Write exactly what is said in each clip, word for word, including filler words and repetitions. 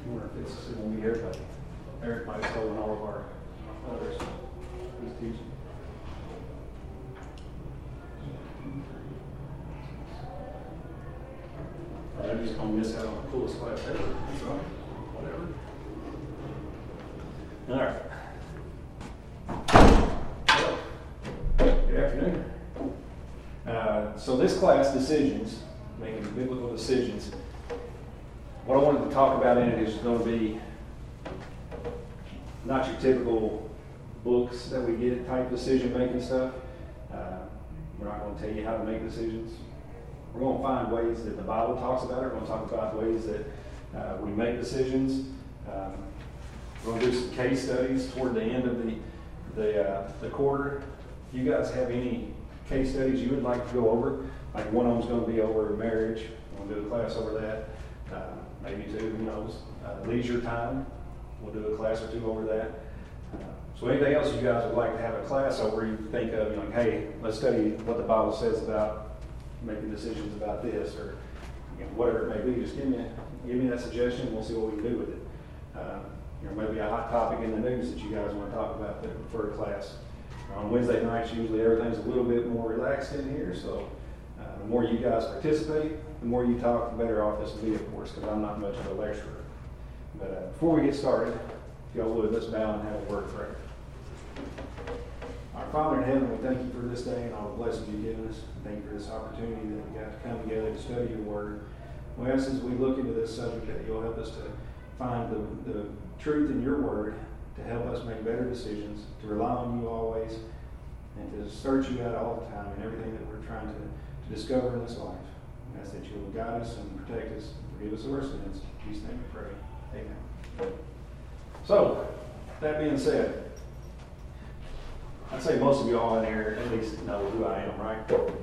I wonder if it's, it won't be everybody. Eric might have stolen all of our others. He's teaching. I'm just going to miss out on the coolest class ever. So, whatever. All right. Well, good afternoon. Uh, so this class, decisions, making biblical decisions, what I wanted to talk about in it is going to be not your typical books that we get type decision-making stuff. Uh, we're not going to tell you how to make decisions. We're going to find ways that the Bible talks about it. We're going to talk about ways that uh, we make decisions. Um, we're going to do some case studies toward the end of the the, uh, the quarter. If you guys have any case studies you would like to go over, like one of them's going to be over marriage. We'll do a class over that. Uh, maybe two, who knows. Uh, leisure time. We'll do a class or two over that. Uh, so anything else you guys would like to have a class over, you think of, you're like, hey, let's study what the Bible says about making decisions about this, or you know, whatever it may be. Just give me give me that suggestion, and we'll see what we can do with it. Uh, you know, maybe a hot topic in the news that you guys want to talk about for a class. On Wednesday nights, usually everything's a little bit more relaxed in here, so uh, the more you guys participate, the more you talk, the better off this will be, of course, because I'm not much of a lecturer. But uh, before we get started, if y'all would, let's bow and have a word of prayer. Our Father in heaven, we thank you for this day and all the blessings you've given us. Thank you for this opportunity that we got to come together to study your word. We ask as we look into this subject that you'll help us to find the, the truth in your word, to help us make better decisions, to rely on you always, and to search you out all the time in everything that we're trying to, to discover in this life. We ask that you will guide us and protect us, forgive us of our sins. In Jesus' name we pray. Amen. So, that being said, I'd say most of you all in here at least know who I am, right?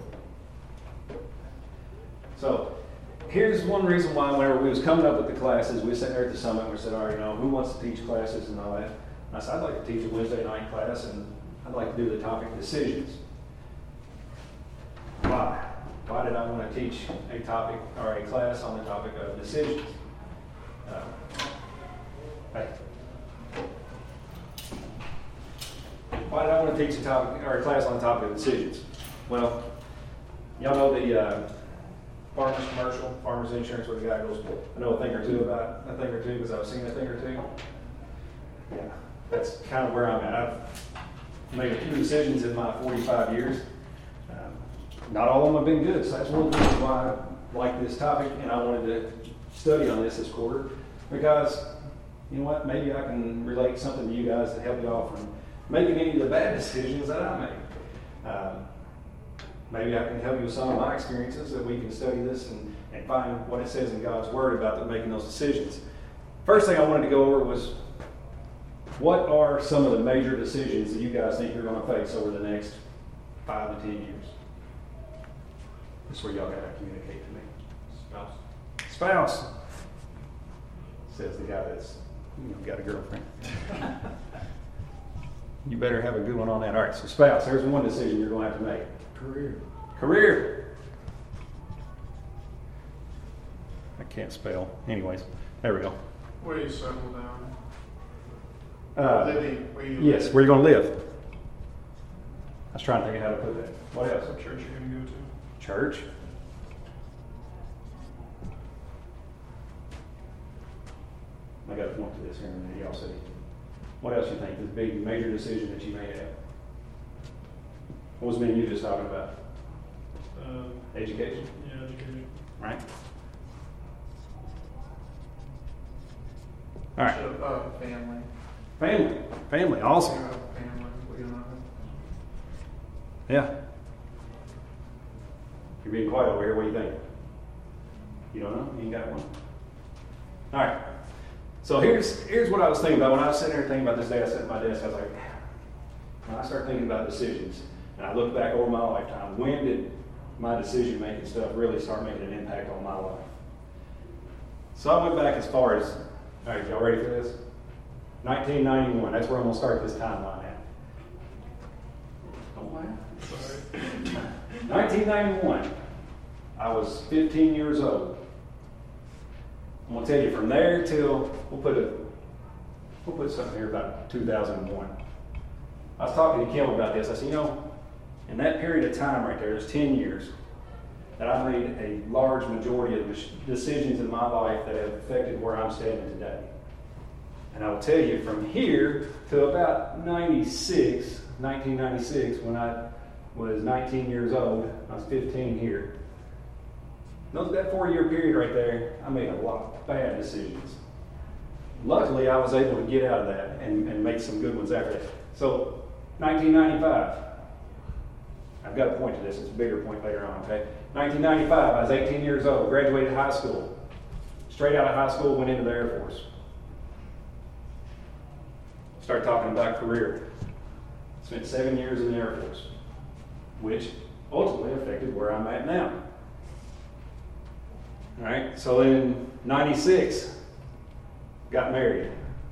So, here's one reason why whenever we was coming up with the classes, we sat there at the summit and we said, all right, you know, who wants to teach classes and all that? And I said, I'd like to teach a Wednesday night class, and I'd like to do the topic decisions. Why? Why did I want to teach a topic or a class on the topic of decisions? Uh, hey. Why did I want to teach a topic or a class on the topic of decisions? Well, y'all know the uh, farmers commercial, farmers insurance, where the guy goes, I know a thing or two about a thing or two because I've seen a thing or two. Yeah, that's kind of where I'm at. I've made a few decisions in my forty-five years. Um, not all of them have been good, so that's one of the reasons why I like this topic and I wanted to study on this this quarter, because you know what, maybe I can relate something to you guys to help you all from making any of the bad decisions that I make. Um, maybe I can help you with some of my experiences, that we can study this and, and find what it says in God's Word about the, making those decisions. First thing I wanted to go over was, what are some of the major decisions that you guys think you're going to face over the next five to ten years? This is where y'all got to communicate to me. Spouse. Spouse, says the guy that's you know, got a girlfriend. You better have a good one on that. All right, so spouse, there's one decision you're going to have to make. Career. Career. I can't spell. Anyways, there we go. Where you settle down? Uh, Living, where you yes, live. where you going to live. I was trying to think of how to put that. What else? What church you're going to go to? Church. I got a point to this here in a minute. Y'all see. What else you think is a big major decision that you may have? What was the man you just talking about? Uh, Education. yeah, education. Right. All right. So, uh, family. Family. Family. Awesome. You have a family. What do you know? Yeah. You're being quiet over here. What do you think? You don't know? You ain't got one? All right. So here's here's what I was thinking about. When I was sitting there thinking about this day, I sat at my desk, I was like, when I started thinking about decisions, and I looked back over my lifetime, when did my decision-making stuff really start making an impact on my life? So I went back as far as, all right, y'all ready for this? nineteen ninety-one, that's where I'm going to start this timeline at. Don't laugh. nineteen ninety-one, I was fifteen years old. I'm gonna tell you from there till, we'll put a, we'll put something here about two thousand one. I was talking to Kim about this. I said, you know, in that period of time right there, there's ten years, that I made a large majority of the decisions in my life that have affected where I'm standing today. And I will tell you from here to about ninety-six, nineteen ninety-six, when I was nineteen years old, I was fifteen here. Those, that four-year period right there, I made a lot of bad decisions. Luckily, I was able to get out of that and, and make some good ones after that. So, nineteen ninety-five, I've got a point to this, it's a bigger point later on, okay? nineteen ninety-five, I was eighteen years old, graduated high school. Straight out of high school, went into the Air Force. Started talking about career. Spent seven years in the Air Force, which ultimately affected where I'm at now. All right, so in ninety-six, got married.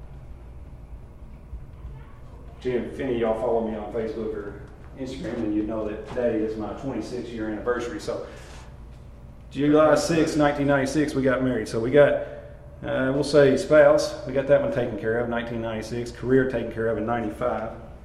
Jim, if any of y'all follow me on Facebook or Instagram, then you know that today is my twenty-six year anniversary. So July sixth, nineteen ninety-six, we got married. So we got, uh, we'll say spouse, we got that one taken care of, nineteen ninety-six. Career taken care of in ninety-five.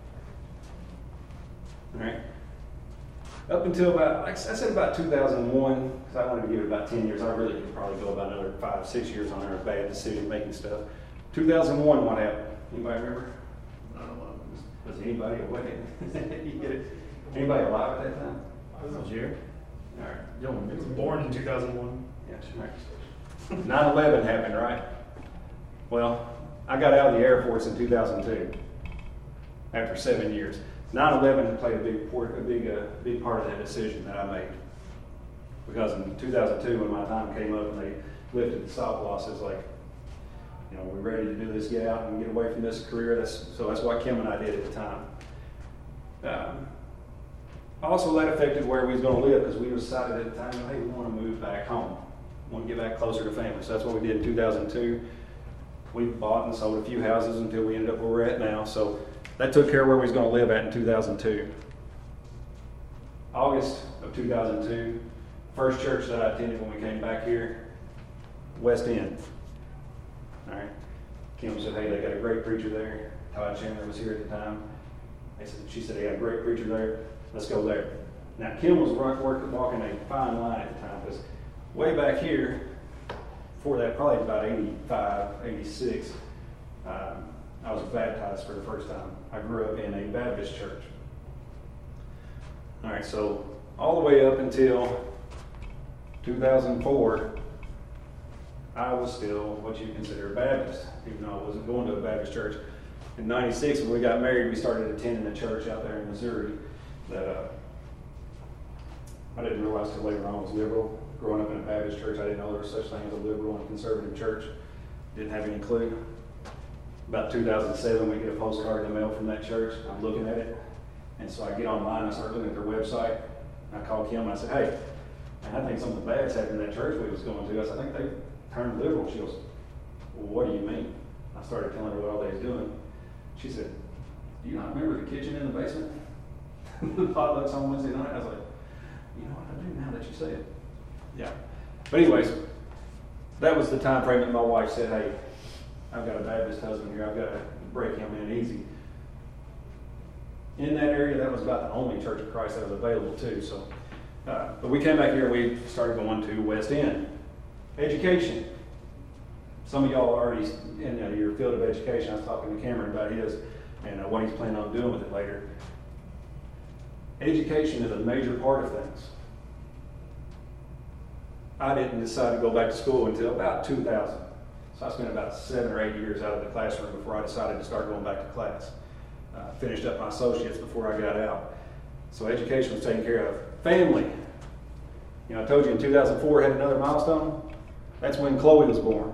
All right. Up until about, like I said, about two thousand one, because I wanted to give it about ten years. I really could probably go about another five, six years on there of bad decision making stuff. two thousand one, what happened? Anybody remember? I don't know. Was anybody awake? You get it? Anybody alive at that time? I was here. All right. I was born in two thousand one. Yeah, right. nine eleven happened, right? Well, I got out of the Air Force in two thousand two after seven years. nine eleven played a big, port, a big, uh, big part of that decision that I made. Because in two thousand two, when my time came up and they lifted the stop loss, it's like, you know, we're ready to do this, get out and get away from this career. That's, so that's what Kim and I did at the time. Um, also, that affected where we was going to live, because we decided at the time, hey, we want to move back home. We want to get back closer to family. So that's what we did in two thousand two. We bought and sold a few houses until we ended up where we're at now. So that took care of where we was going to live at in two thousand two. August of two thousand two, first church that I attended when we came back here, West End. All right. Kim said, hey, they got a great preacher there. Todd Chandler was here at the time. They said, she said, they got a great preacher there. Let's go there. Now, Kim was work, work, walking a fine line at the time, because way back here, before that, probably about eighty-five, eighty-six, um, I was baptized for the first time. I grew up in a Baptist church. All right, so all the way up until two thousand four, I was still what you consider a Baptist, even though I wasn't going to a Baptist church. In ninety-six, when we got married, we started attending a church out there in Missouri that uh, I didn't realize till later on was liberal. Growing up in a Baptist church, I didn't know there was such thing as a liberal and conservative church. Didn't have any clue. About two thousand seven, we get a postcard in the mail from that church. I'm looking at it. And so I get online, I start looking at their website. I call Kim and I said, hey, man, I think something bad's happened in that church we was going to. I said, I think they turned liberal. She goes, well, what do you mean? I started telling her what all they was doing. She said, do you not remember the kitchen in the basement? The potlucks on Wednesday night? I was like, you know what, I do now that you say it. Yeah. But anyways, that was the time frame that my wife said, hey, I've got a Baptist husband here. I've got to break him in easy. In that area, that was about the only Church of Christ that was available too. So, uh, but we came back here and we started going to West End. Education. Some of y'all are already in uh, your field of education. I was talking to Cameron about his and uh, what he's planning on doing with it later. Education is a major part of things. I didn't decide to go back to school until about two thousand. So I spent about seven or eight years out of the classroom before I decided to start going back to class. Uh, finished up my associates before I got out. So education was taken care of. Family. You know, I told you in two thousand four I had another milestone. That's when Chloe was born.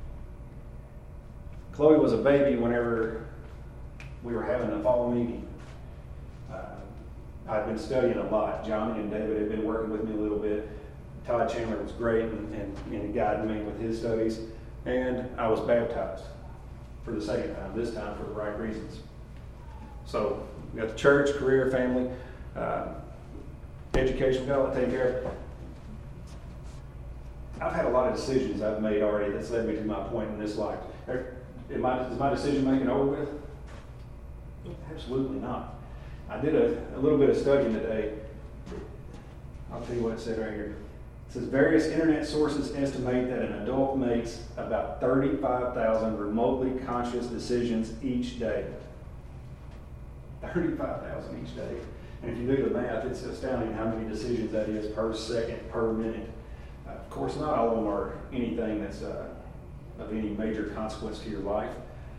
Chloe was a baby whenever we were having the fall meeting. Uh, I'd been studying a lot. Johnny and David had been working with me a little bit. Todd Chandler was great and, and, and guided me with his studies. And I was baptized for the second time, this time for the right reasons. So we got the church, career, family, uh, education, we got all that taken care of. I've had a lot of decisions I've made already that's led me to my point in this life. Am I, is my decision making over with? Absolutely not. I did a, a little bit of studying today. I'll tell you what it said right here. It says various internet sources estimate that an adult makes about thirty-five thousand remotely conscious decisions each day. thirty-five thousand each day. And if you do the math, it's astounding how many decisions that is per second, per minute. Uh, of course, not all of them are anything that's uh, of any major consequence to your life.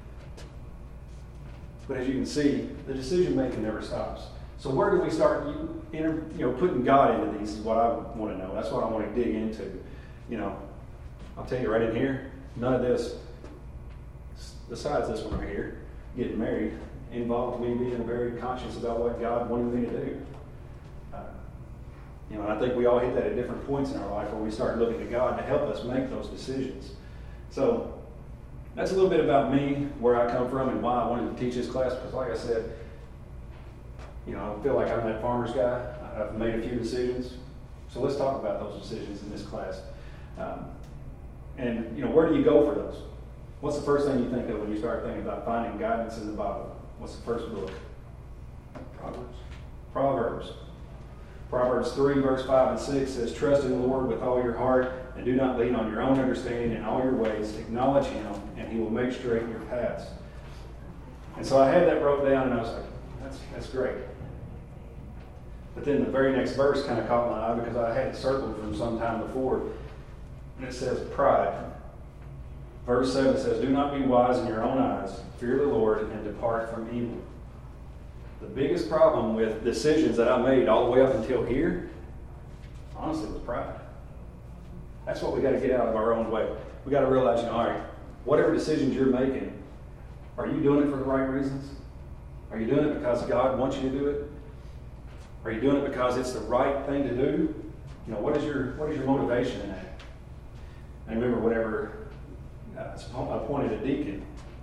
But as you can see, the decision making never stops. So where do we start you, inter, you know, putting God into these is what I want to know. That's what I want to dig into. You know, I'll tell you right in here, none of this, besides this one right here, getting married, involved me being very conscious about what God wanted me to do. Uh, you know, and I think we all hit that at different points in our life where we start looking to God to help us make those decisions. So that's a little bit about me, where I come from, and why I wanted to teach this class. Because like I said, you know, I feel like I'm that farmer's guy. I've made a few decisions. So let's talk about those decisions in this class. Um, and, you know, where do you go for those? What's the first thing you think of when you start thinking about finding guidance in the Bible? What's the first book? Proverbs. Proverbs. Proverbs three, verse five and six says, trust in the Lord with all your heart, and do not lean on your own understanding. In all your ways acknowledge Him, and He will make straight your paths. And so I had that wrote down, and I was like, that's, that's great. But then the very next verse kind of caught my eye because I had it circled from some time before. And it says pride. Verse seven says, do not be wise in your own eyes. Fear the Lord and depart from evil. The biggest problem with decisions that I made all the way up until here, honestly, was pride. That's what we got to get out of our own way. We got to realize, you know, all right, whatever decisions you're making, are you doing it for the right reasons? Are you doing it because God wants you to do it? Are you doing it because it's the right thing to do? You know, what is your what is your motivation in that? I remember whenever I appointed a deacon,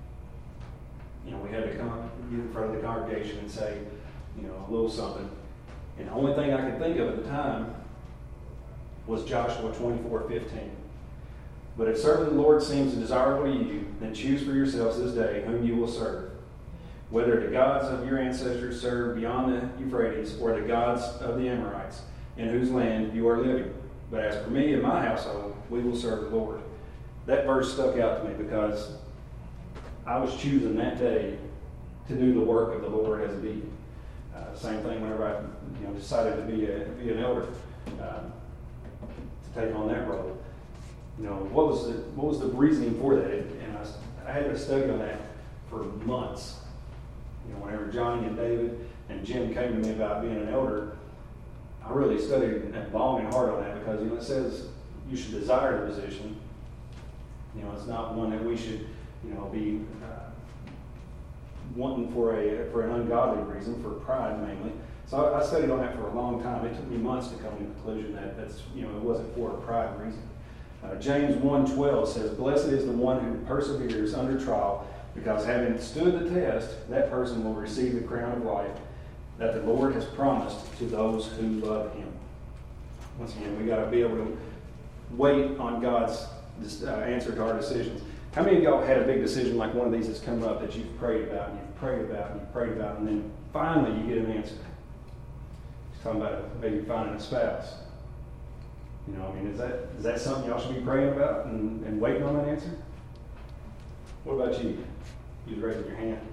you know, we had to come get in front of the congregation and say, you know, a little something. And the only thing I could think of at the time was Joshua twenty-four fifteen. But if serving the Lord seems desirable to you, then choose for yourselves this day whom you will serve, whether the gods of your ancestors served beyond the Euphrates or the gods of the Amorites, in whose land you are living. But as for me and my household, we will serve the Lord. That verse stuck out to me because I was choosing that day to do the work of the Lord as a deacon. Uh, same thing whenever I you know, decided to be, a, be an elder, um, to take on that role. You know, what was the what was the reasoning for that? And I, I had to study on that for months. You know, whenever Johnny and David and Jim came to me about being an elder, I really studied long and hard on that because, you know, it says you should desire the position. You know, it's not one that we should, you know, be uh, wanting for a for an ungodly reason, for pride mainly. So I, I studied on that for a long time. It took me months to come to the conclusion that that's, you know, it wasn't for a pride reason. Uh, James one twelve says, blessed is the one who perseveres under trial, because having stood the test, that person will receive the crown of life that the Lord has promised to those who love Him. Once again, we got to be able to wait on God's uh, answer to our decisions. How many of y'all had a big decision like one of these that's come up that you've prayed about, and you've prayed about, and you've prayed about, and then finally you get an answer? He's talking about maybe finding a spouse. You know, I mean, is that is that something y'all should be praying about and, and waiting on that answer? What about you? You was raising your hand.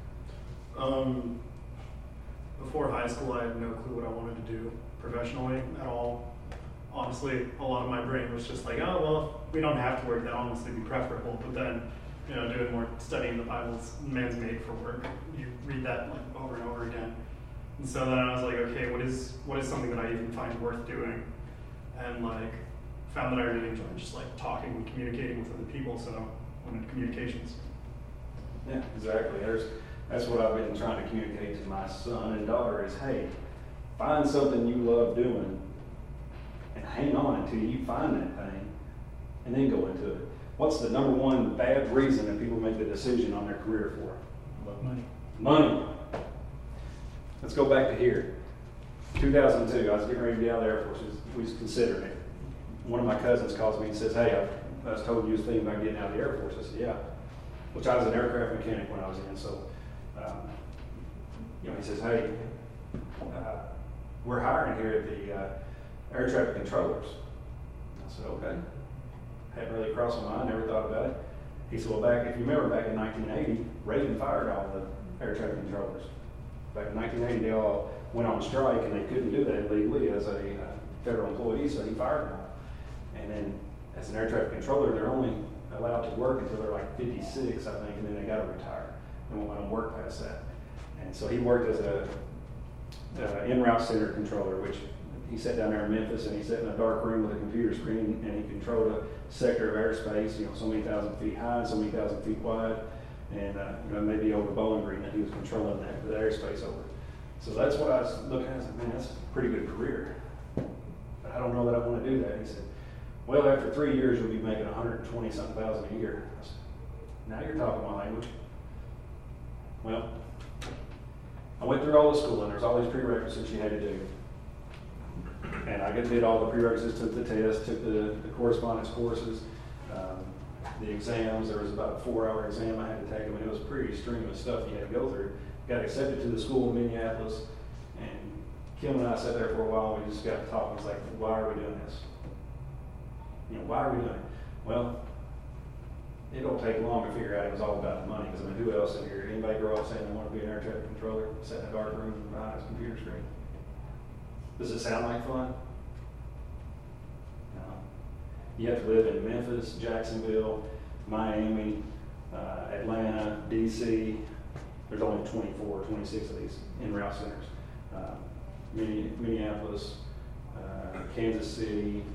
Um, before high school, I had no clue what I wanted to do professionally at all. Honestly, a lot of my brain was just like, oh, well, we don't have to work. That honestly be preferable. But then, you know, doing more studying the Bible's man's made for work. You read that like over and over again. And so then I was like, okay, what is what is something that I even find worth doing? And like found that I really enjoyed just like talking and communicating with other people. So I went into communications. Yeah, exactly. There's that's what I've been trying to communicate to my son and daughter is, hey, find something you love doing and hang on until you find that thing and then go into it. What's the number one bad reason that people make the decision on their career for? Love money. Money. Let's go back to here. two thousand two, I was getting ready to be out of the Air Force. We was considering it. one of my cousins calls me and says, hey, I, I was told you was thinking about getting out of the Air Force. I said, yeah, which I was an aircraft mechanic when I was in. So, um, you know, he says, hey, uh, we're hiring here at the uh, air traffic controllers. I said, okay. Hadn't really crossed my mind, never thought about it. He said, well, back, if you remember back in nineteen eighty, Reagan fired all the air traffic controllers. Back in nineteen eighty, they all went on strike and they couldn't do that legally as a uh, federal employee, so he fired them all. And then as an air traffic controller, they're only allowed to work until they're like fifty-six, I think, and then they got to retire. They won't let them work past that. And so he worked as a uh, en-route center controller, which he sat down there in Memphis and he sat in a dark room with a computer screen and he controlled a sector of airspace, you know, so many thousand feet high and so many thousand feet wide, and uh, you know, maybe over Bowling Green that he was controlling that, the airspace over. So that's what I was looking at. I said, man, that's a pretty good career. But I don't know that I want to do that. He said, well, after three years, you'll be making one hundred twenty something thousand a year. I said, now you're talking my language. Well, I went through all the school and there's all these prerequisites you had to do. And I did all the prerequisites, took the test, took the, the correspondence courses, um, the exams. There was about a four hour exam I had to take. I mean, it was pretty strenuous stuff you had to go through. Got accepted to the school in Minneapolis, and Kim and I sat there for a while and we just got talking. It's like, why are we doing this? You know, why are we doing it? Well, it don't take long to figure out it was all about the money. Because I mean, who else in here? Anybody grow up saying they want to be an air traffic controller, sit in a dark room behind a computer screen? Does it sound like fun? No. You have to live in Memphis, Jacksonville, Miami, uh, Atlanta, D C. There's only twenty-four, twenty-six of these en-route centers. Uh, Minneapolis, uh, Kansas City,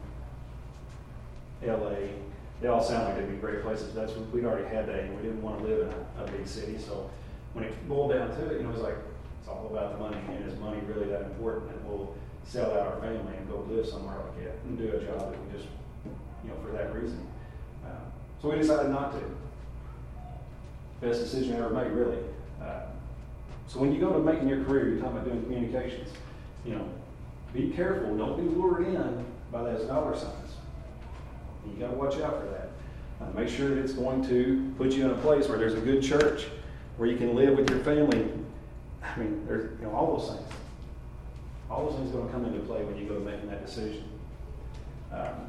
L A. They all sound like they'd be great places. That's what we'd already had that, and we didn't want to live in a, a big city. So when it boiled down to it, you know, it was like, it's all about the money. And is money really that important that we'll sell out our family and go live somewhere like that and do a job that we just, you know, for that reason. Uh, so we decided not to. Best decision I ever made, really. Uh, so when you go to making your career, you're talking about doing communications, you know, be careful. Don't be lured in by those dollar signs. You got to watch out for that. Uh, make sure that it's going to put you in a place where there's a good church, where you can live with your family. I mean, there's, you know, all those things. All those things are going to come into play when you go making that decision. Um,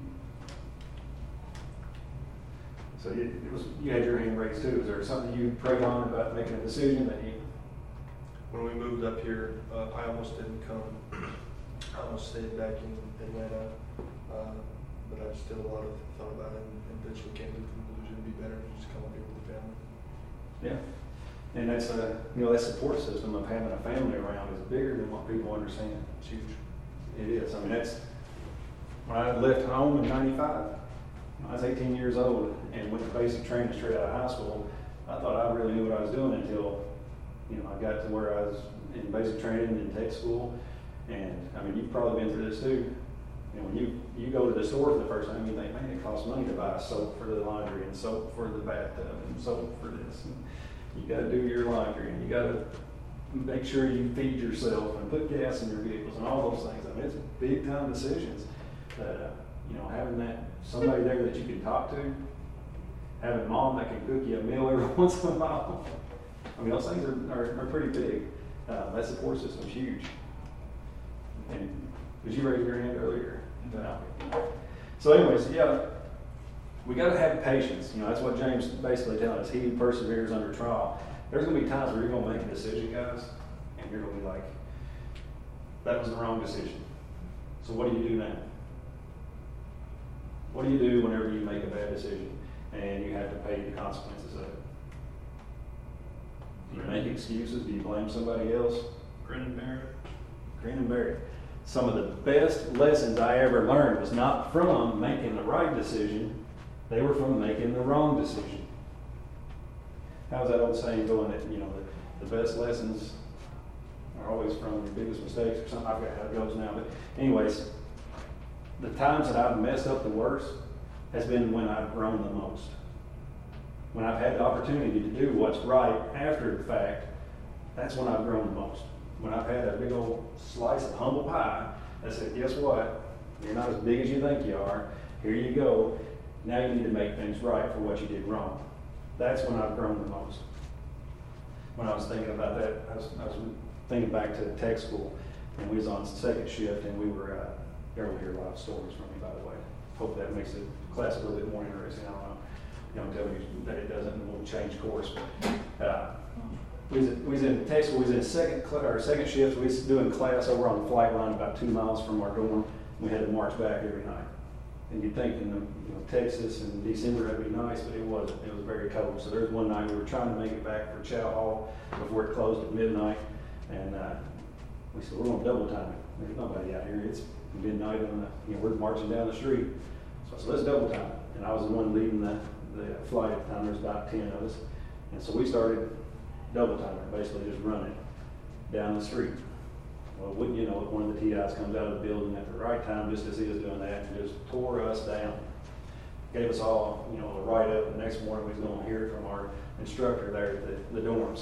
so it, it was, you had your hand raised too. Is there something you prayed on about making a decision that you? When we moved up here, uh, I almost didn't come. I almost stayed back in Atlanta, uh, but I still a lot of thought about it and eventually came to the conclusion it'd be better to just come up here with the family. Yeah. And that's a, you know, that support system of having a family around is bigger than what people understand. It's huge. It is. I mean, that's, when I left home in ninety-five, I was eighteen years old and went to basic training straight out of high school. I thought I really knew what I was doing until, you know, I got to where I was in basic training in tech school. And I mean, you've probably been through this too. You know, when you, you go to the store for the first time, you think, man, it costs money to buy soap for the laundry and soap for the bathtub and soap for this. And you got to do your laundry and you got to make sure you feed yourself and put gas in your vehicles and all those things. I mean, it's big time decisions that, uh, you know, having that somebody there that you can talk to, having mom that can cook you a meal every once in a while. I mean, those things are, are, are pretty big. Uh, that support system is huge. And did you raise your hand earlier? No. So anyways, yeah, we got to have patience. You know, that's what James basically telling us. He who perseveres under trial. There's going to be times where you're going to make a decision, guys, and you're going to be like, that was the wrong decision. So what do you do now? What do you do whenever you make a bad decision and you have to pay the consequences of it? Do you make excuses? Do you blame somebody else? Grin and bear it. Grin and bear it. Some of the best lessons I ever learned was not from making the right decision. They were from making the wrong decision. How's that old saying going that, you know, the, the best lessons are always from your biggest mistakes or something? I forget how it goes now. But anyways, the times that I've messed up the worst has been when I've grown the most. When I've had the opportunity to do what's right after the fact, that's when I've grown the most. When I've had a big old slice of humble pie that said, guess what? You're not as big as you think you are. Here you go. Now you need to make things right for what you did wrong. That's when I've grown the most. When I was thinking about that, I was, I was thinking back to tech school, and we was on second shift, and we were, uh, there will hear a lot of stories from me, by the way. Hope that makes the class a little bit more interesting. I don't know. You don't tell me that it doesn't, and we'll change course. But, uh, we was, we was in tech school, we was in second, cl- or second shift, we was doing class over on the flight line about two miles from our dorm. We had to march back every night. And you'd think in the, you know, Texas in December that'd be nice, but it wasn't. It was very cold. So there's one night we were trying to make it back for Chow Hall before it closed at midnight. And uh, we said, we're going to double time it. There's nobody out here. It's midnight and uh, you know, we're marching down the street. So I said, let's double time it. And I was the one leading the, the flight at the time. There's about ten of us. And so we started double timing, basically just running down the street. Well, wouldn't you know it, one of the T Is comes out of the building at the right time, just as he was doing that, and just tore us down. Gave us all, you know, a write-up. The next morning we was going to hear it from our instructor there at the, the dorms.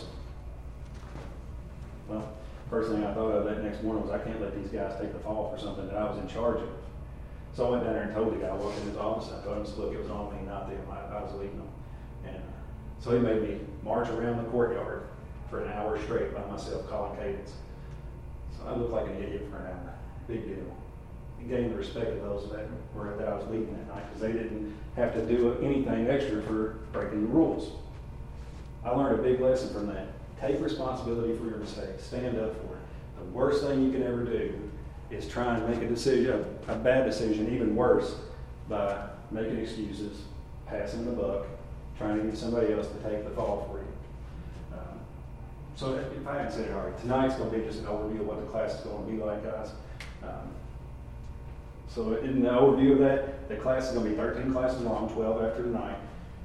Well, first thing I thought of that next morning was I can't let these guys take the fall for something that I was in charge of. So I went down there and told the guy, I walked in his office, I told him, look, it was on me, not them. I, I was leading them. And so he made me march around the courtyard for an hour straight by myself calling cadence. So I looked like an idiot for an hour. Big deal. It gained the respect of those that were that I was leading that night because they didn't have to do anything extra for breaking the rules. I learned a big lesson from that. Take responsibility for your mistakes. Stand up for it. The worst thing you can ever do is try and make a decision, a bad decision, even worse, by making excuses, passing the buck, trying to get somebody else to take the fall for you. Um, so if I hadn't said it already, tonight's going to be just an overview of what the class is going to be like, guys. Um, so in the overview of that, the class is going to be thirteen classes long, twelve after tonight.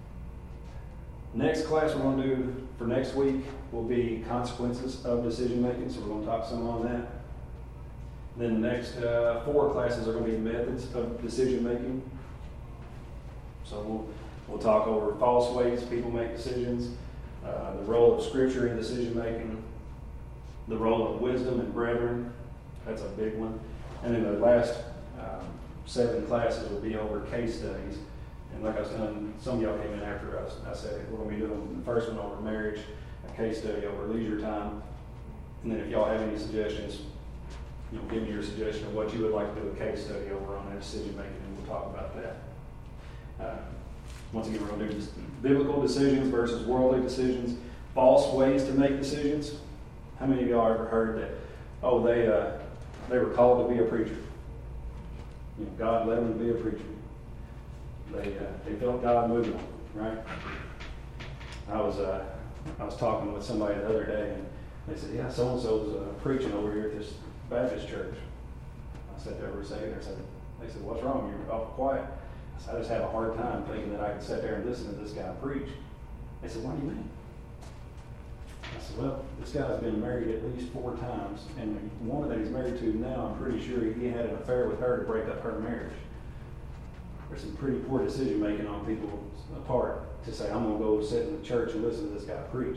Next class we're going to do for next week will be consequences of decision making, so we're going to talk some on that. Then the next uh, four classes are going to be methods of decision making. So we'll, we'll talk over false ways people make decisions, uh, the role of Scripture in decision making, the role of wisdom and brethren. That's a big one. And then the last um, seven classes will be over case studies. And like I was telling, some of y'all came in after us. I said we're going to be doing the first one over marriage, a case study over leisure time. And then if y'all have any suggestions, you know, give me your suggestion of what you would like to do a case study over on that decision making, and we'll talk about that. Uh, once again, we're going to do biblical decisions versus worldly decisions, false ways to make decisions. How many of y'all ever heard that? Oh, they uh, they were called to be a preacher. You know, God led them to be a preacher. They uh, they felt God moving them, right? I was uh, I was talking with somebody the other day, and they said, "Yeah, so and so's uh, preaching over here at this Baptist church." I sat there for a second. They said, "They said, what's wrong? You're awful quiet." I said, "I just have a hard time thinking that I could sit there and listen to this guy preach." They said, "What do you mean?" I said, "Well, this guy's been married at least four times, and the woman that he's married to now, I'm pretty sure he had an affair with her to break up her marriage." There's some pretty poor decision making on people's part to say, "I'm going to go sit in the church and listen to this guy preach."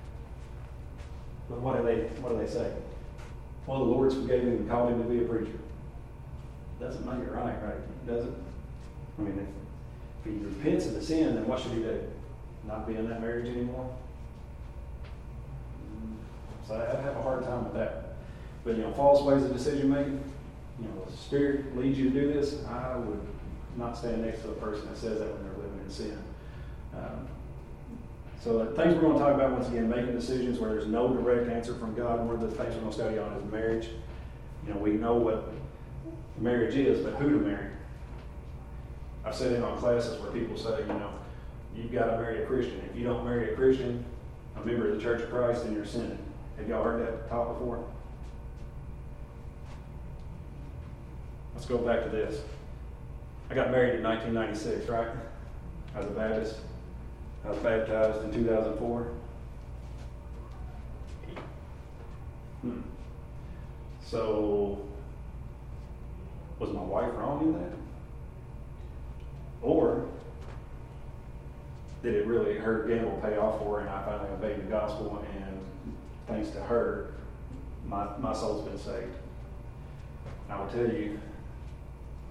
But what do they what do they say? Well, the Lord forgave him and called him to be a preacher. Doesn't make it right, right? Does it? I mean, if, if he repents of the sin, then what should he do? Not be in that marriage anymore? So I have a hard time with that. But, you know, false ways of decision making, you know, the Spirit leads you to do this, I would not stand next to a person that says that when they're living in sin. Um, So the things we're going to talk about, once again, making decisions where there's no direct answer from God. One of the things we're going to study on is marriage. You know, we know what marriage is, but who to marry. I've sat in on classes where people say, you know, you've got to marry a Christian. If you don't marry a Christian, a member of the Church of Christ, then you're sinning. Have y'all heard that talk before? Let's go back to this. I got married in nineteen ninety-six, right? As a Baptist. I was baptized in two thousand four. Hmm. So, was my wife wrong in that? Or did it really, her gamble pay off for her and I finally obeyed the gospel, and thanks to her, my, my soul's been saved? I will tell you,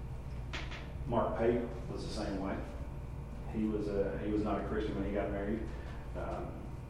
Mark Pate was the same way. He was a, he was not a Christian when he got married. Um,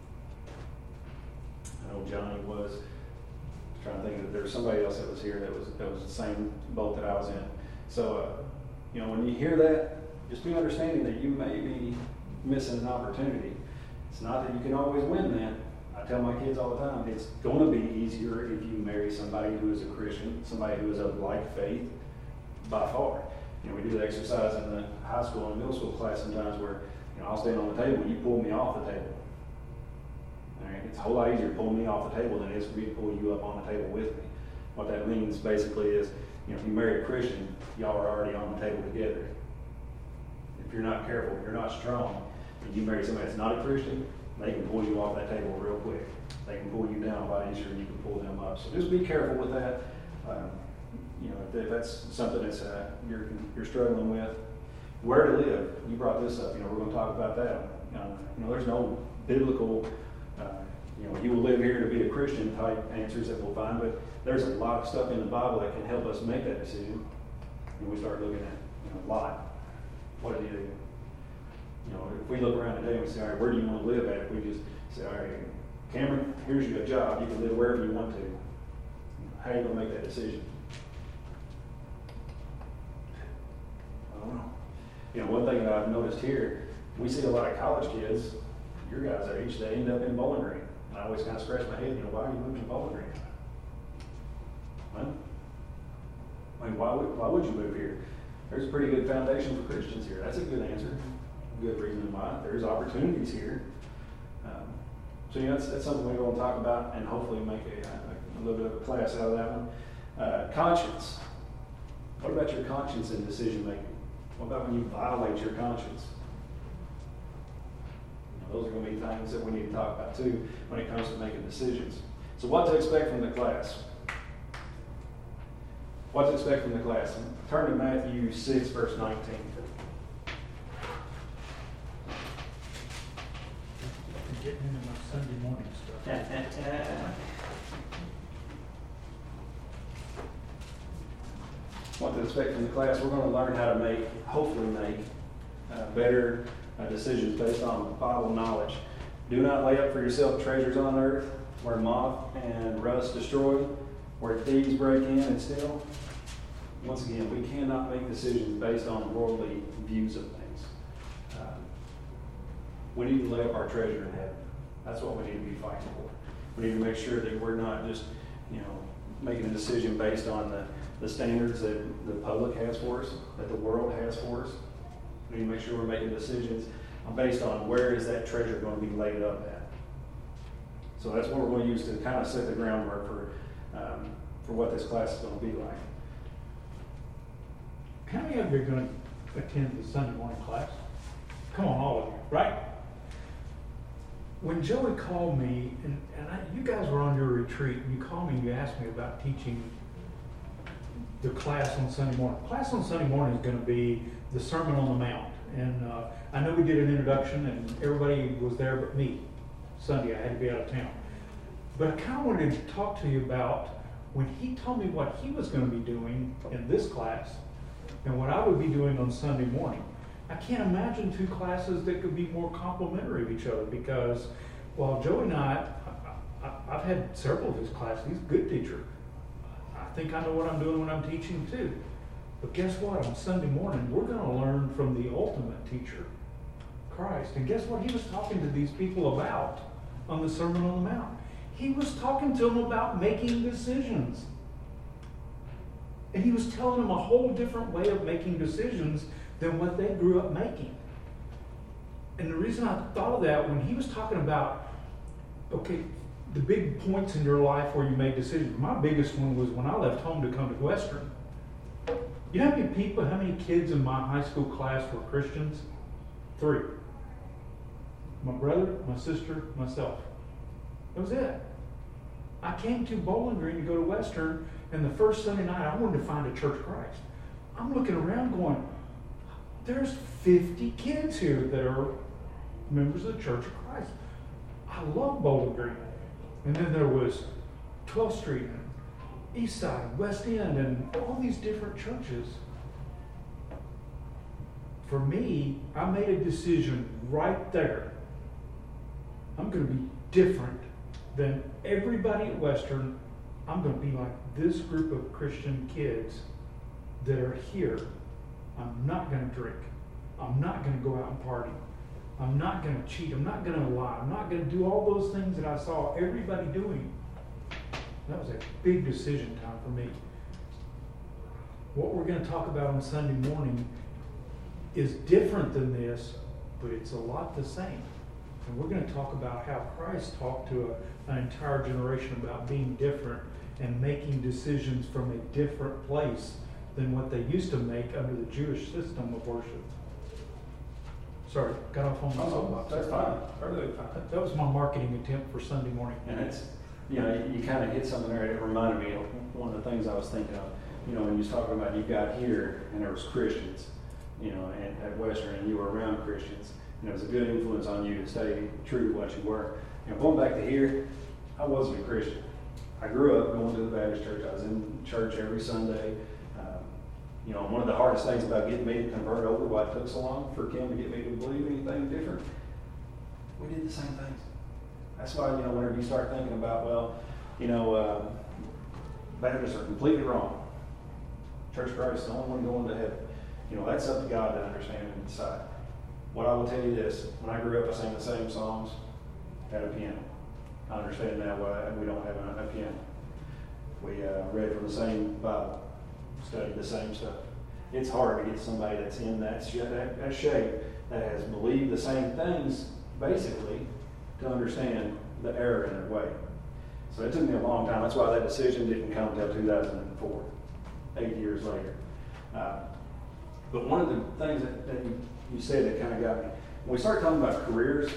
I know Johnny was. I'm trying to think that there was somebody else that was here that was that was the same boat that I was in. So, uh, you know, when you hear that, just be understanding that you may be missing an opportunity. It's not that you can always win that. I tell my kids all the time, it's going to be easier if you marry somebody who is a Christian, somebody who is of like faith, by far. You know, we do the exercise in the high school and middle school class sometimes where, you know, I'll stand on the table and you pull me off the table. All right? It's a whole lot easier to pull me off the table than it is for me to pull you up on the table with me. What that means basically is, you know, if you marry a Christian, y'all are already on the table together. If you're not careful, if you're not strong, and you marry somebody that's not a Christian, they can pull you off that table real quick. They can pull you down a lot easier than you can pull them up. So just be careful with that. Um, you know, if, if that's something that's uh, you're you're struggling with, where to live. You brought this up. You know, we're going to talk about that. Um, you know, there's no biblical, uh, you know, you will live here to be a Christian type answers that we'll find, but there's a lot of stuff in the Bible that can help us make that decision. And we start looking at, you know, Lot. What did he do? You know, if we look around today and we say, all right, where do you want to live at? If we just say, all right, Cameron, here's your job. You can live wherever you want to. How are you going to make that decision? I don't know. You know, one thing that I've noticed here, we see a lot of college kids, your guys' age, they end up in Bowling Green. And I always kind of scratch my head, you know, why are you moving to Bowling Green? Well, I mean, why would, why would you move here? There's a pretty good foundation for Christians here. That's a good answer. Good reason why. There's opportunities here. Um, so, you know, that's, that's something we're going to talk about and hopefully make a, a, a little bit of a class out of that one. Uh, conscience. What about your conscience in decision making? What about when you violate your conscience? You know, those are going to be things that we need to talk about too when it comes to making decisions. So what to expect from the class? What to expect from the class? Turn to Matthew six, verse nineteen. Getting into my Sunday morning stuff. What to expect from the class? We're going to learn how to make, hopefully make, uh, better uh, decisions based on Bible knowledge. Do not lay up for yourself treasures on earth, where moth and rust destroy, where thieves break in and steal. Once again, we cannot make decisions based on worldly views of things. Um, we need to lay up our treasure in heaven. That's what we need to be fighting for. We need to make sure that we're not just, you know, making a decision based on the, the standards that the public has for us, that the world has for us. We need to make sure we're making decisions based on where is that treasure going to be laid up at. So that's what we're going to use to kind of set the groundwork for um, for what this class is going to be like. How many of you are going to attend the Sunday morning class? Come on, all of you, right? When Joey called me, and, and I, you guys were on your retreat, and you called me and you asked me about teaching the class on Sunday morning. Class on Sunday morning is going to be the Sermon on the Mount. And uh, I know we did an introduction, and everybody was there but me. Sunday, I had to be out of town. But I kind of wanted to talk to you about when he told me what he was going to be doing in this class and what I would be doing on Sunday morning. I can't imagine two classes that could be more complementary of each other, because while Joey and I, I, I I've had several of his classes. He's a good teacher. I think I know what I'm doing when I'm teaching too. But guess what? On Sunday morning, we're going to learn from the ultimate teacher, Christ. And guess what he was talking to these people about on the Sermon on the Mount? He was talking to them about making decisions. And he was telling them a whole different way of making decisions than what they grew up making. And the reason I thought of that, when he was talking about, okay, the big points in your life where you made decisions. My biggest one was when I left home to come to Western. You know how many people, how many kids in my high school class were Christians? Three. My brother, my sister, myself. That was it. I came to Bowling Green to go to Western, and the first Sunday night I wanted to find a Church of Christ. I'm looking around going, there's fifty kids here that are members of the Church of Christ. I love Bowling Green. And then there was twelfth Street, and East Side, West End, and all these different churches. for me, I made a decision right there. I'm going to be different than everybody at Western. I'm going to be like this group of Christian kids that are here. I'm not going to drink. I'm not going to go out and party. I'm not going to cheat. I'm not going to lie. I'm not going to do all those things that I saw everybody doing. That was a big decision time for me. What we're going to talk about on Sunday morning is different than this, but it's a lot the same. And we're going to talk about how Christ talked to a, an entire generation about being different and making decisions from a different place than what they used to make under the Jewish system of worship. Sorry, got off on my soapbox. That's fine, perfectly fine. That- That was my marketing attempt for Sunday morning. And it's, you know, you, you kind of hit something there. It reminded me of one of the things I was thinking of. You know, when you was talking about you got here and there was Christians, you know, and at Western, and you were around Christians, and it was a good influence on you to stay true to what you were. You know, going back to here, I wasn't a Christian. I grew up going to the Baptist church. I was in church every Sunday. Um, you know, one of the hardest things about getting me to convert over, why it took so long for Kim to get me to believe anything different, we did the same things. That's why, you know, whenever you start thinking about, well, you know, uh, Baptists are completely wrong. Church of Christ is the only one going to heaven. You know, that's up to God to understand and decide. What I will tell you this, when I grew up, I sang the same songs, had a piano. I understand now why we don't have a, a piano. We uh, read from the same Bible, studied the same stuff. It's hard to get somebody that's in that, sh- that, that shape, that has believed the same things, basically, to understand the error in their way. So it took me a long time. That's why that decision didn't come until two thousand four, eight years later. Uh, but one of the things that, that you, you said that kind of got me, when we start talking about careers,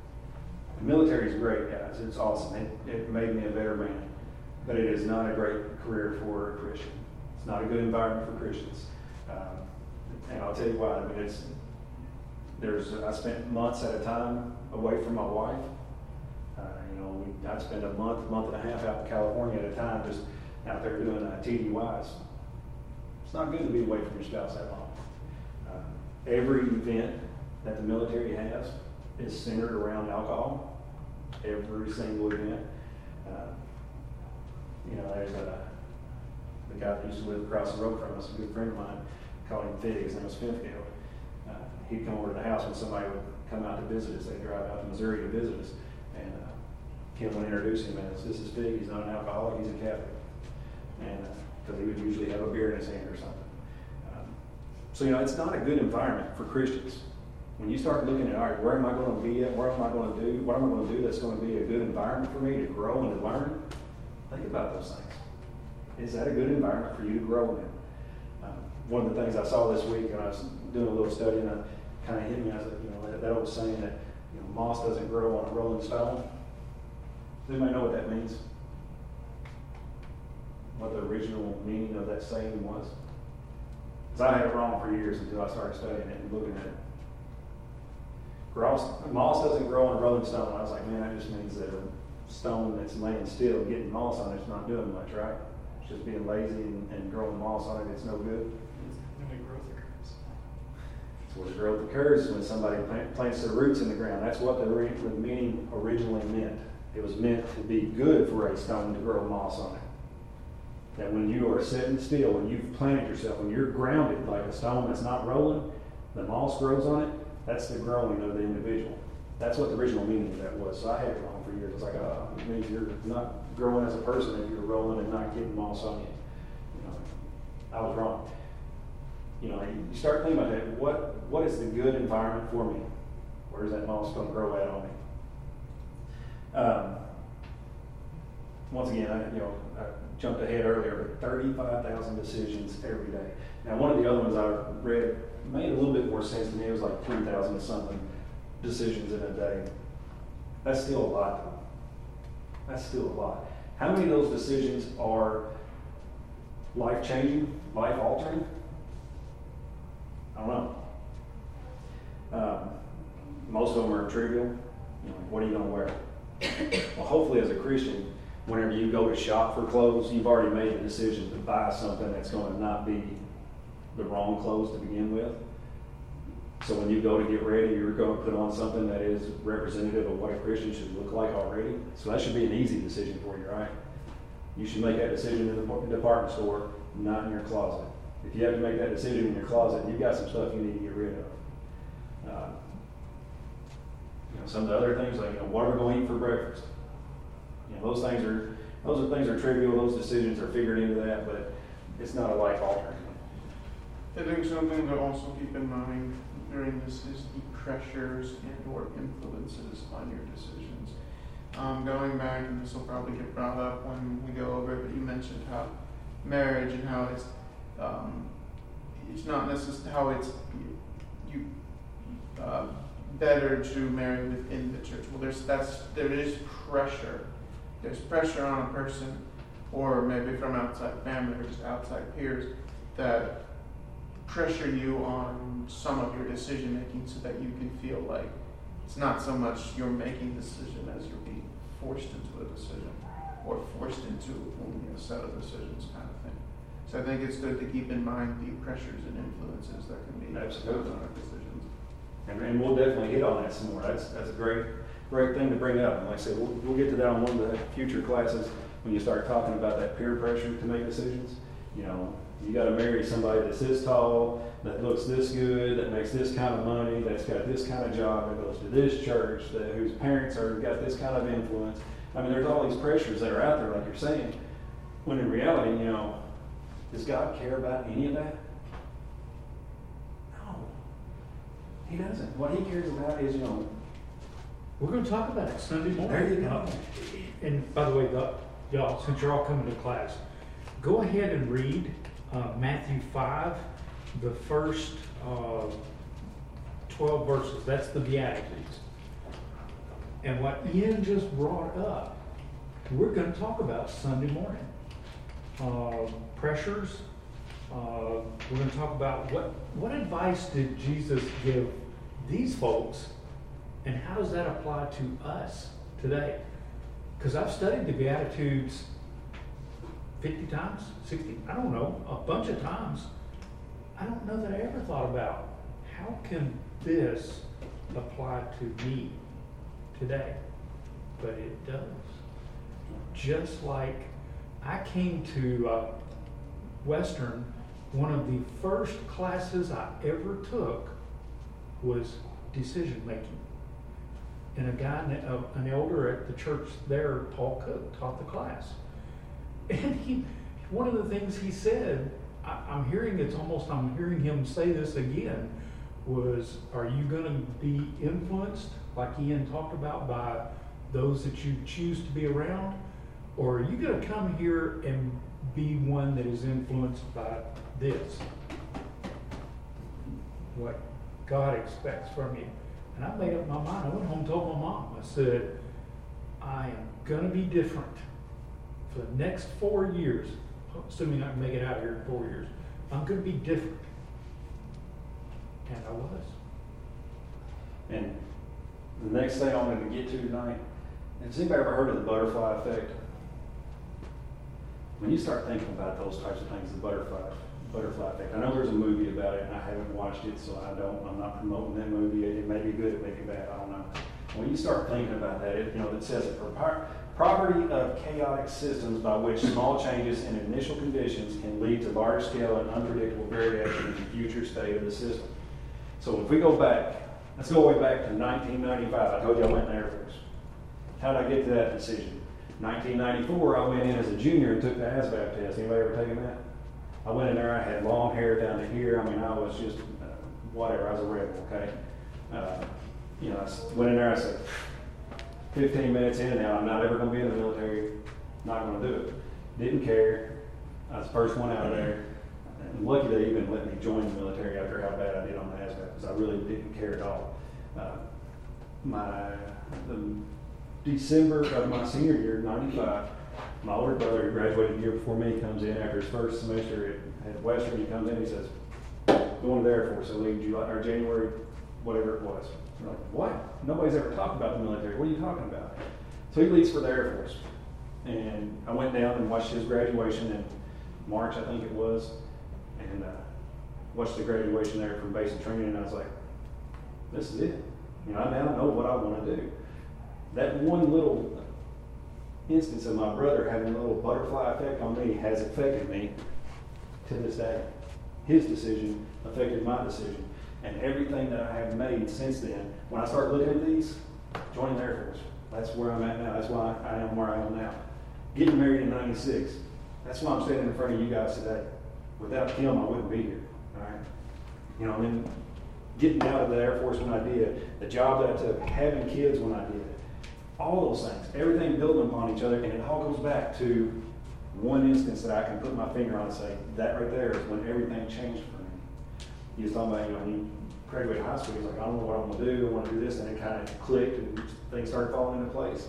the military is great, guys. It's awesome. It, it made me a better man. But it is not a great career for a Christian. It's not a good environment for Christians. Um, and I'll tell you why. I mean, it's, there's, I spent months at a time away from my wife. Uh, you know, we, I'd spend a month, month and a half out in California at a time just out there doing uh, T D Ys. It's not good to be away from your spouse that long. Uh, every event that the military has is centered around alcohol. Every single event. Uh, you know, there's a, the guy that used to live across the road from us, a good friend of mine, called him Fig. His name was Finfield. Uh, he'd come over to the house when somebody would come out to visit us. They'd drive out to Missouri to visit us. And uh, Kim would introduce him as, this is Fig. He's not an alcoholic, he's a Catholic. And because uh, he would usually have a beer in his hand or something. Um, so, you know, it's not a good environment for Christians. When you start looking at, all right, where am I going to be at? What am I going to do? What am I going to do that's going to be a good environment for me to grow and to learn? Think about those things. Is that a good environment for you to grow in? Um, one of the things I saw this week, and I was doing a little study, and it kind of hit me. I was like, you know, that, that old saying that, you know, moss doesn't grow on a rolling stone. Does anybody know what that means? What the original meaning of that saying was? Because I had it wrong for years until I started studying it and looking at it. Gross, moss doesn't grow on a rolling stone. I was like, man, that just means that a stone that's laying still, getting moss on it's not doing much, right? It's just being lazy and, and growing moss on it, it's no good. When the growth occurs. It's where the growth occurs when somebody plant, plants their roots in the ground. That's what the, re, the meaning originally meant. It was meant to be good for a stone to grow moss on it. That when you are sitting still, when you've planted yourself, when you're grounded like a stone that's not rolling, the moss grows on it. That's the growing of the individual. That's what the original meaning of that was. So I had it wrong for years. It's like, oh, it means you're not growing as a person if you're rolling and not getting moss on you. You know, I was wrong. You know, you start thinking about that. What what is the good environment for me? Where's that moss going to grow at on me? Um, once again, I, you know, I jumped ahead earlier, but thirty-five thousand decisions every day. Now, one of the other ones I read made a little bit more sense to me. It was like three thousand something decisions in a day. That's still a lot, though. That's still a lot. How many of those decisions are life-changing, life-altering? I don't know. Um, most of them are trivial. You know, what are you going to wear? Well, hopefully as a Christian, whenever you go to shop for clothes, you've already made a decision to buy something that's going to not be the wrong clothes to begin with. So when you go to get ready, you're going to put on something that is representative of what a Christian should look like already. So that should be an easy decision for you, right? You should make that decision in the department store, not in your closet. If you have to make that decision in your closet, you've got some stuff you need to get rid of. Uh, you know, some of the other things, like, you know, what are we going to eat for breakfast? You know, those things are those are things are trivial. Those decisions are figured into that, but it's not a life altering. I think something to also keep in mind during this is the pressures and or influences on your decisions. Um, going back, and this will probably get brought up when we go over it, but you mentioned how marriage and how it's um, it's not necessarily how it's you uh, better to marry within the church. Well, there's that's there is pressure. There's pressure on a person, or maybe from outside family or just outside peers, that pressure you on some of your decision making so that you can feel like it's not so much you're making a decision as you're being forced into a decision or forced into only a set of decisions kind of thing. So I think it's good to keep in mind the pressures and influences that can be Absolutely. on our decisions. And, and we'll definitely hit on that some more. That's that's a great great thing to bring up. And like I said, we'll, we'll get to that on one of the future classes when you start talking about that peer pressure to make decisions. You know, you got to marry somebody that's this tall, that looks this good, that makes this kind of money, that's got this kind of job, that goes to this church, that whose parents are got this kind of influence. I mean, there's all these pressures that are out there, like you're saying. When in reality, you know, does God care about any of that? No, He doesn't. What He cares about is, you know, We're going to talk about it Sunday morning. There you go. Uh, And by the way, the, y'all, since you're all coming to class, go ahead and read uh, Matthew five, the first uh, twelve verses. That's the Beatitudes. And what Ian just brought up, we're going to talk about Sunday morning. Uh, pressures. Uh, we're going to talk about what, what advice did Jesus give these folks, and how does that apply to us today? Because I've studied the Beatitudes fifty times, sixty, I don't know, a bunch of times. I don't know that I ever thought about how can this apply to me today? But it does. Just like I came to uh, Western, one of the first classes I ever took was decision making. And a guy, uh, an elder at the church there, Paul Cook, taught the class. And he, one of the things he said, I, I'm hearing, it's almost, I'm hearing him say this again, was, are you going to be influenced, like Ian talked about, by those that you choose to be around? Or are you going to come here and be one that is influenced by this? What God expects from you. And I made up my mind. I went home and told my mom. I said, I am going to be different for the next four years, assuming I can make it out here in four years. I'm going to be different. And I was. and the next thing I wanted to get to tonight, has anybody ever heard of the butterfly effect? When you start thinking about those types of things, the butterfly butterfly effect. I know there's a movie about it, and I haven't watched it, so I don't. I'm not promoting that movie. It may be good, it may be bad. I don't know. When you start thinking about that, it, you know, it says a property of chaotic systems by which small changes in initial conditions can lead to large-scale and unpredictable variation in the future state of the system. So if we go back, let's go way back to nineteen ninety-five. I told you I went in the Air Force. How did I get to that decision? nineteen ninety-four, I went in as a junior and took the A S V A B test. Anybody ever taken that? I went in there, I had long hair down to here. I mean, I was just, uh, whatever, I was a rebel, okay? Uh, you know, I went in there, I said, fifteen minutes in now, I'm not ever going to be in the military, not going to do it. Didn't care. I was the first one out of there. And lucky they even let me join the military after how bad I did on the A S V A B, because I really didn't care at all. Uh, my, the December of my senior year, ninety-five, my older brother, who graduated a year before me, comes in after his first semester at, at Western. He comes in, he says, going to the Air Force, I leave July, or January, whatever it was. We're like, what? Nobody's ever talked about the military. What are you talking about? So he leaves for the Air Force. And I went down and watched his graduation in March, I think it was, and uh, watched the graduation there from basic training, and I was like, This is it. You know, I now know what I want to do. That one little instance of my brother having a little butterfly effect on me has affected me to this day. His decision affected my decision. And everything that I have made since then, when I start looking at these, joining the Air Force, that's where I'm at now. That's why I am where I am now. Getting married in ninety-six, that's why I'm standing in front of you guys today. Without him, I wouldn't be here. All right? You know, and then getting out of the Air Force when I did, the job that I took, having kids when I did, all those things, everything building upon each other, and it all goes back to one instance that I can put my finger on and say, that right there is when everything changed for me. He was talking about, you know, when he graduated high school, he's like, I don't know what I want to do, I want to do this, and it kind of clicked and things started falling into place.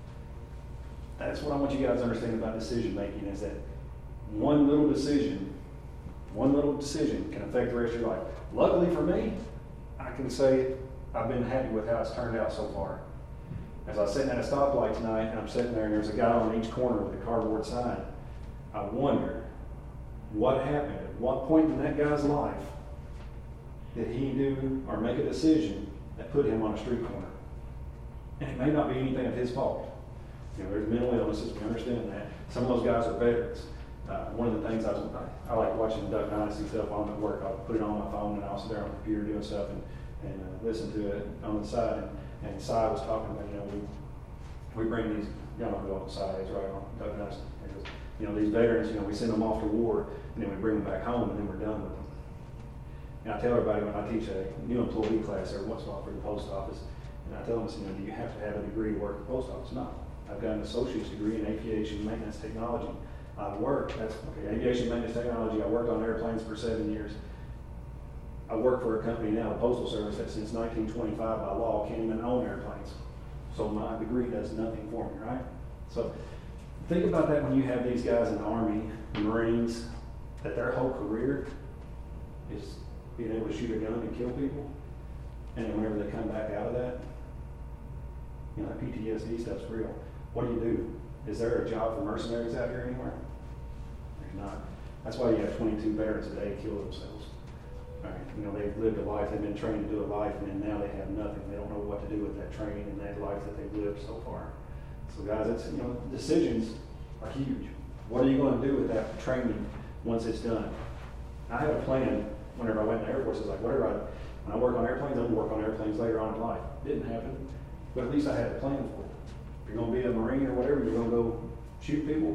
That's what I want you guys to understand about decision making, is that one little decision, one little decision can affect the rest of your life. Luckily for me, I can say I've been happy with how it's turned out so far. As I was sitting at a stoplight tonight, and I'm sitting there, and there's a guy on each corner with a cardboard sign, I wonder what happened, at what point in that guy's life did he do or make a decision that put him on a street corner? And it may not be anything of his fault. You know, there's mental illnesses, we understand that. Some of those guys are veterans. Uh, one of the things I, was, I, I like watching Duck Dynasty stuff while I'm at work. I'll put it on my phone and I'll sit there on the computer doing stuff and, and uh, listen to it on the side. And, and Si was talking about, you know, we we bring these, y'all know who Si is, right, on Duck Dynasty. Because, you know, these veterans, you know, we send them off to war and then we bring them back home and then we're done with them. And I tell everybody when I teach a new employee class every once in a while for the post office, and I tell them, you know, do you have to have a degree to work at the post office? No. I've got an associate's degree in aviation maintenance technology. I worked, that's, okay, aviation maintenance technology, I worked on airplanes for seven years. I work for a company now, the Postal Service, that since nineteen twenty-five by law can't even own airplanes. So my degree does nothing for me, right? So think about that when you have these guys in the Army, Marines, that their whole career is being able to shoot a gun and kill people. And then whenever they come back out of that, you know, that P T S D stuff's real. What do you do? Is there a job for mercenaries out here anywhere? There's not. That's why you have twenty-two veterans a day kill themselves. Right? You know, they've lived a life, they've been trained to do a life, and then now they have nothing. They don't know what to do with that training and that life that they've lived so far. So guys, it's, you know, decisions are huge. What are you going to do with that training once it's done? I had a plan whenever I went in the Air Force. It's like, whatever I, when I work on airplanes, I'm going to work on airplanes later on in life. Didn't happen, but at least I had a plan for it. If you're going to be a Marine or whatever, you're going to go shoot people,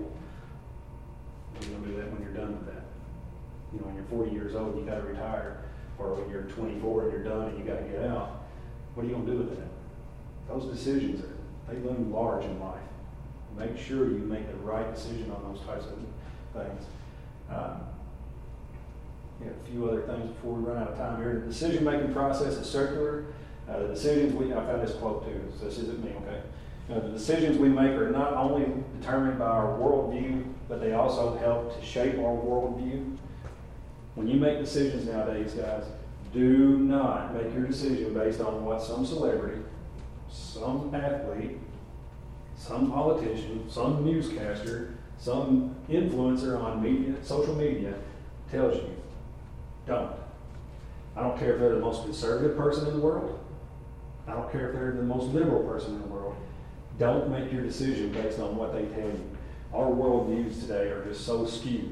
you're going to do that when you're done with that. You know, when you're forty years old, you got to retire, or when you're twenty-four and you're done and you got to get out. What are you going to do with that? Those decisions are, they loom large in life. Make sure you make the right decision on those types of things. Um, yeah, a few other things before we run out of time here. The decision-making process is circular. Uh, the decisions we, I found this quote too, so this isn't me, okay? Uh, the decisions we make are not only determined by our worldview, but they also help to shape our worldview. When you make decisions nowadays, guys, do not make your decision based on what some celebrity, some athlete, some politician, some newscaster, some influencer on media, social media tells you. Don't. I don't care if they're the most conservative person in the world. I don't care if they're the most liberal person in the world. Don't make your decision based on what they tell you. Our worldviews today are just so skewed.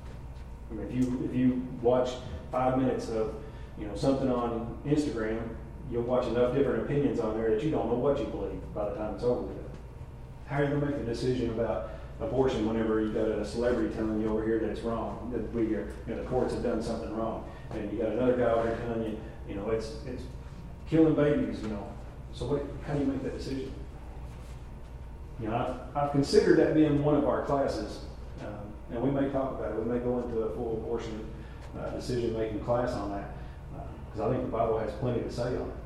I mean, if you if you watch five minutes of you know something on Instagram, you'll watch enough different opinions on there that you don't know what you believe by the time it's over with. How are you going to make a decision about abortion whenever you got a celebrity telling you over here that it's wrong, that we are, you know, the courts have done something wrong, and you got another guy over here telling you, you know, it's it's killing babies, you know. So what? How do you make that decision? You know, I've, I've considered that being one of our classes, um, and we may talk about it. We may go into a full abortion uh, decision-making class on that, because uh, I think the Bible has plenty to say on it.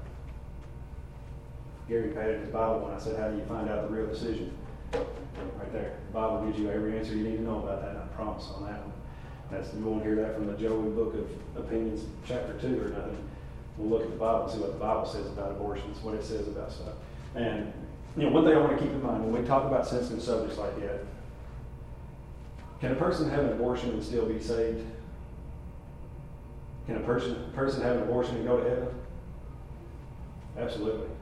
Gary patted his Bible when I said, how do you find out the real decision? Right there. The Bible gives you every answer you need to know about that, and I promise on that one. That's, you won't hear that from the Joey Book of Opinions, chapter two or nothing. We'll look at the Bible and see what the Bible says about abortions, what it says about stuff. And, you know, one thing I want to keep in mind, when we talk about sensitive subjects like that, can a person have an abortion and still be saved? Can a person, a person have an abortion and go to heaven? Absolutely.